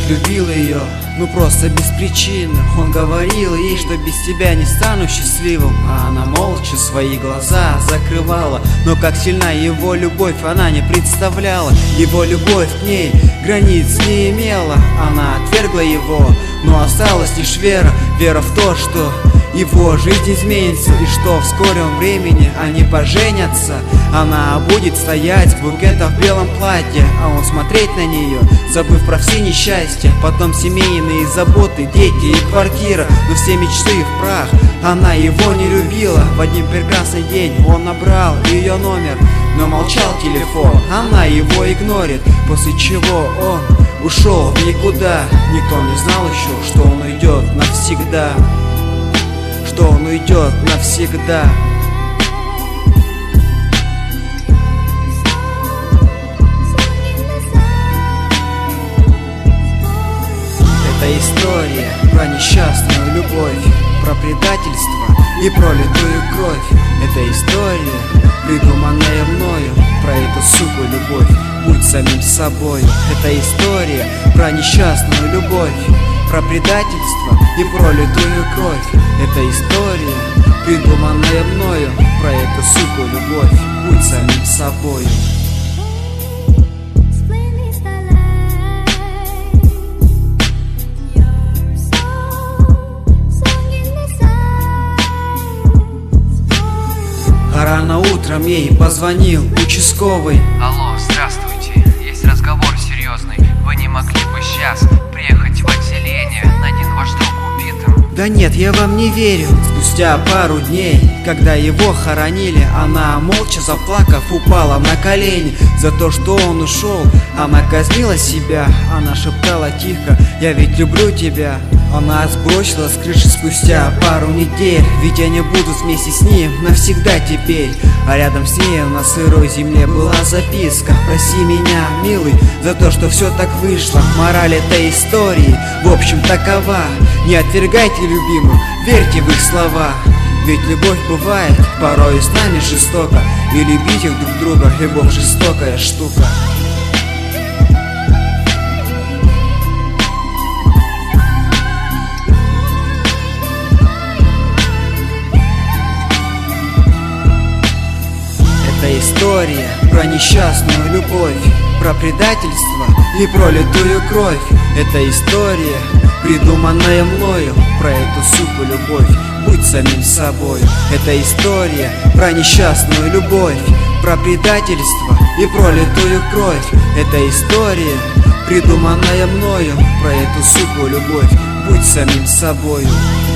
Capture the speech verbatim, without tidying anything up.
любил ее, ну просто без причины. Он говорил ей, что без тебя не стану счастливым, а она молча свои глаза закрывала. Но как сильна его любовь, она не представляла. Его любовь к ней границ не имела. Она отвергла его, но осталась лишь вера. Вера в то, что его жизнь изменится, и что в скором времени они поженятся. Она будет стоять с букетом в белом платье, а он смотреть на нее, забыв про все несчастья. Потом семейные заботы, дети и квартира, но все мечты в прах. Она его не любила. В один прекрасный день он набрал ее номер, но молчал телефон. Она его игнорит, после чего он ушел в никуда. Никто не знал еще, что он уйдет навсегда, что он уйдет навсегда. Это история про несчастную любовь, про предательство и пролитую кровь. Это история, придуманная мною, про эту суку любовь. Будь самим собою. Это история про несчастную любовь, про предательство и пролитую кровь. Это история, придуманная мною, про эту суку любовь. Будь самим собою. А рано утром ей позвонил участковый. Алло, здравствуйте, есть разговор серьезный. Вы не могли бы сейчас приехать в отделение? Найден ваш друг убитым. Да нет, я вам не верю. Спустя пару дней, когда его хоронили, она, молча заплакав, упала на колени. За то, что он ушел, она казнила себя. Она шептала тихо: я ведь люблю тебя. Она сбросила с крыши спустя пару недель, ведь я не буду вместе с ним навсегда теперь. А рядом с ней на сырой земле была записка: прости меня, милый, за то, что все так вышло. Мораль этой истории в общем такова: не отвергайте любимых, верьте в их слова. Ведь любовь бывает порой с нами жестоко, и любите друг друга, любовь жестокая штука. Это история про несчастную любовь, про предательство и пролитую кровь. Это история, придуманная мною, про эту суку любовь. Будь самим собой. Это история про несчастную любовь, про предательство и пролитую кровь. Это история, придуманная мною, про эту суку любовь. Будь самим собою.